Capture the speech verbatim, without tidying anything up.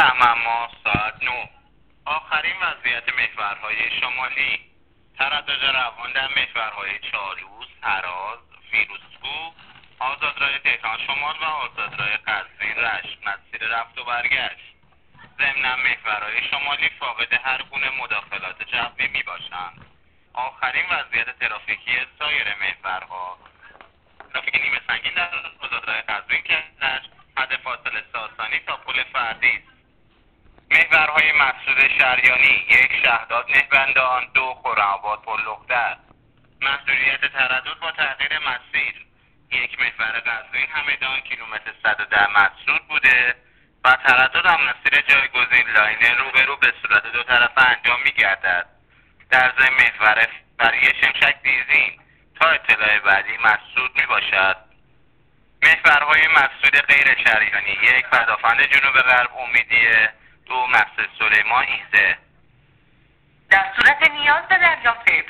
بهمن ماه ساعت نه. آخرین وضعیت محورهای شمالی. تردد روان در محورهای چالوس، هراز، فیروزکوه، آزادراه تهران شمال و آزادراه قزوین رشت مسیر رفت و برگشت. ضمن محورهای شمالی فاقد هر گونه مداخلات جوی می باشند. آخرین وضعیت ترافیکی سایر محورها. ترافیک نیمه سنگین در آزادراه قزوین که حد فاصله ساسانی تا پل فردی است. محورهای مسعود شریانی: یک شهداد نهبندان، دو خرم‌آباد پل‌لخدر. محدودیت تردد با تغییر مسیر: یک محور قزوین همدان کیلومتر صد و ده مسدود بوده و تردد هم مسیر جایگزین لاین روبرو به صورت دو طرفه انجام می‌گردد. در ضمن محور فریه شمشک دیزین تا اطلاع بعدی مسدود میباشد. محورهای مسدود غیر شریانی: یک پدافند جنوب غرب امیدیه، دو مسجد سلیمان ایزه. در صورت نیاز به دریافت